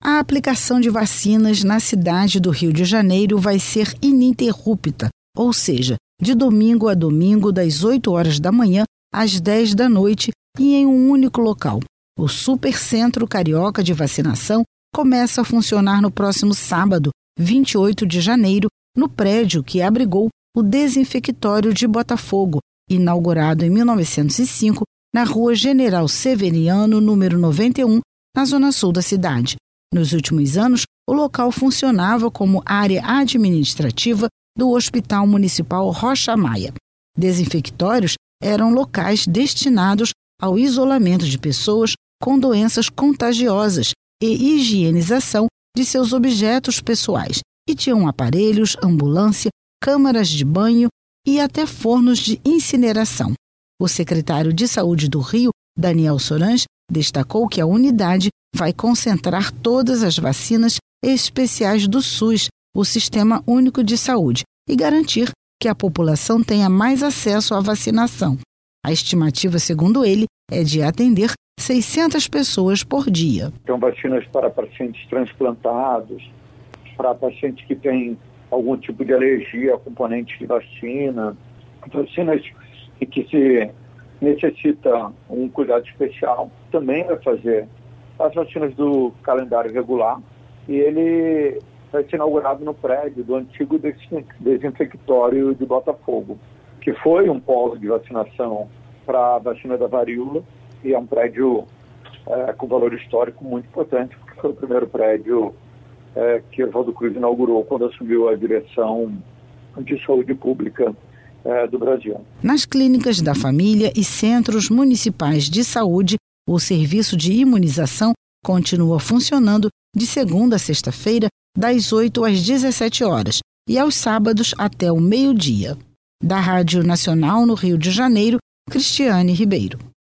A aplicação de vacinas na cidade do Rio de Janeiro vai ser ininterrupta, ou seja, de domingo a domingo, das 8 horas da manhã às 10 da noite e em um único local. O Supercentro Carioca de Vacinação começa a funcionar no próximo sábado, 28 de janeiro, no prédio que abrigou o Desinfectório de Botafogo, inaugurado em 1905, na Rua General Severiano, número 91, na zona sul da cidade. Nos últimos anos, o local funcionava como área administrativa do Hospital Municipal Rocha Maia. Desinfectórios eram locais destinados ao isolamento de pessoas com doenças contagiosas e higienização de seus objetos pessoais, e tinham aparelhos, ambulância, câmaras de banho e até fornos de incineração. O secretário de Saúde do Rio, Daniel Sorans, destacou que a unidade vai concentrar todas as vacinas especiais do SUS, o Sistema Único de Saúde, e garantir que a população tenha mais acesso à vacinação. A estimativa, segundo ele, é de atender 600 pessoas por dia. São vacinas para pacientes transplantados, para pacientes que têm algum tipo de alergia a componentes de vacina, vacinas que se necessita um cuidado especial. Também vai fazer as vacinas do calendário regular e ele vai ser inaugurado no prédio do antigo desinfectório de Botafogo, que foi um polo de vacinação para a vacina da varíola e é um prédio com valor histórico muito importante, porque foi o primeiro prédio que Oswaldo Cruz inaugurou quando assumiu a direção de saúde pública do Brasil. Nas clínicas da família e centros municipais de saúde, o serviço de imunização continua funcionando de segunda a sexta-feira, das 8 às 17 horas e aos sábados até o meio-dia. Da Rádio Nacional no Rio de Janeiro, Cristiane Ribeiro.